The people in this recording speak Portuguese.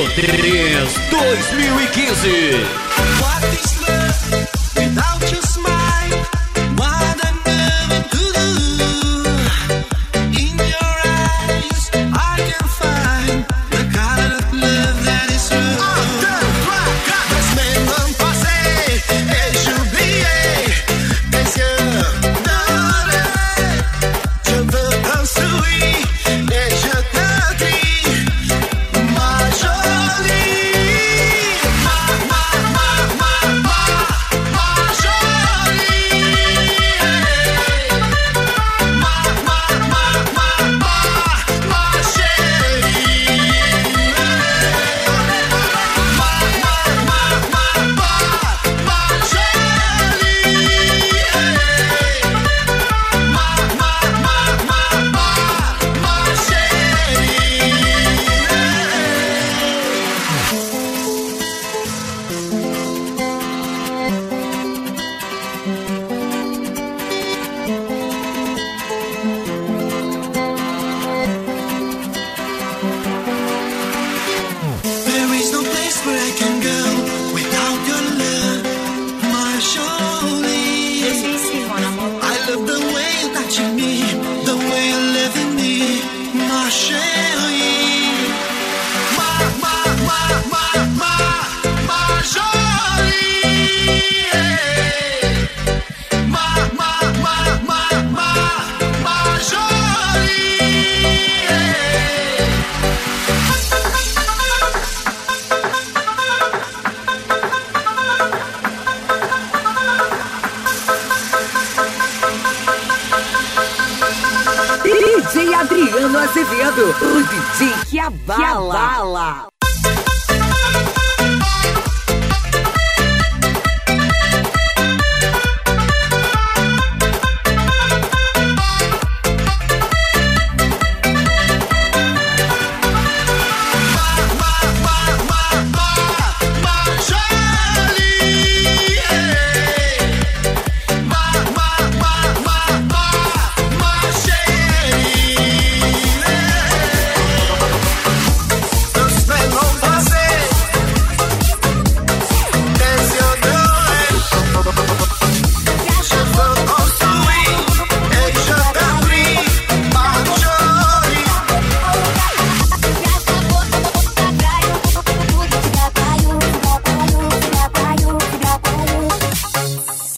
Pro3 2015. What is love without your smile? What I'm never to do. In your eyes, I can find the kind of love that is true. Das mêmes pensées et j'oubliais tes yeux dorés. Je veux un sourire et je te dis, ma jolie, ma There is no place where I can go without your love, my Jolie. I love the way you touch me, the way you live in me, my chérie. Ma Jolie. Ma Jolie. DJ Adriano Azevedo, o DJ que abala.